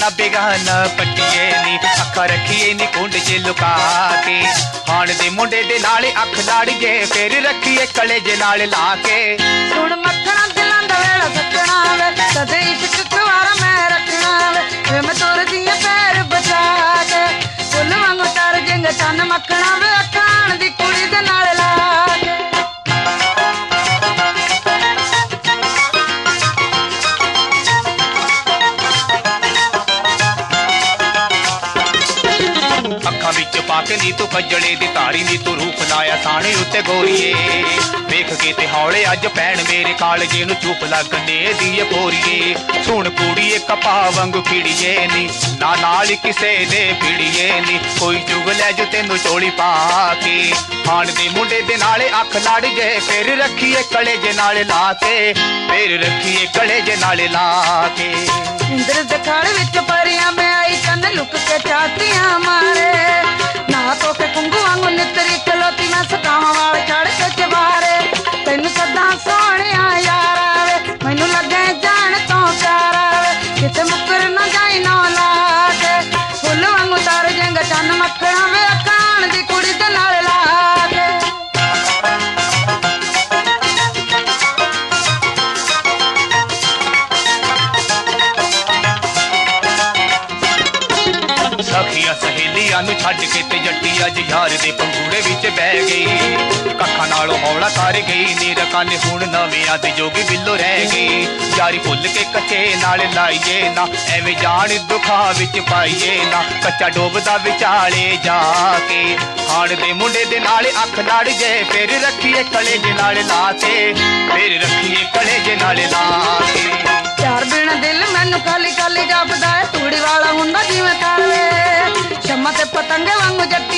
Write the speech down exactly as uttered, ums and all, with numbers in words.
ना बेगाना पट्टिए नी अखा रखिए नी कुंड च लुका के हाण दे मुंडे दे नाल अख लाड़ गए फिर रखिए कलेजे नाल ला के सुन मक्खना दिलां दा वेड़ा सजना वे सदे इश्क कुवारा मैं रखना वे वे मैं तुर दिए पैर बचा के फुल वांगू तर जंग चन मक्खना वे अखाण दी कुड़ी दे नाल ला के अखा विच पाके नी तू कजड़े दी तारी नी तू रूप लाया साणे उत्ते गोरीए वेख के ते हौले अज भैन मेरे कालजे नू चुप लगने दिए पोरीए सुन कुड़ीए कपा वांगू खिड़िए नी ना नाल किसे दे फिड़िए नी कोई चुग लै जो तेनू चोली पा के हाण दे मुंडे दे नाले अख लड़ गए फिर रखिए कलेजे नाल ला के फिर रखिए कलेजे नाल ला के इंद्र दखाड़ विच परियां मैं आई कन लुक के चातियां मारे ना तो के कुंगू वांगू नितरी खलोती मैं सतावां वाल चढ़ के चबारे तैनू सदा सोहणिया यारा वे मैनू लगे जान तो प्यारा वे किते मुकर ना जाई ना ला के फुल वांगू तार जंग चन मक्खना वे अखाण दी कुड़ी दे नाल ला के सखिया सहेलियां नू छड्ड के ते जट्टी अज यार दे पंगूड़े विच बह गई कखा नालों हौला कर गई नीर काने हुण नवियां ते जोगी बिल्लो रह गई यारी भुल के कच्चे नाल लाइए ना एवें जान दुखा विच पाइए ना कच्चा डोबदा विचाले जाके हाण दे मुंडे दे नाल अख लड़ गए फिर रखिए कलेजे नाल ला के फिर रखिए कलेजे नाल ला के प्यार बिना दिल मैनू खाली खाली जापदा है तूड़ी वाला हुंदा जिवें ताले शम्मा ते पतंगे वांगू जट्टी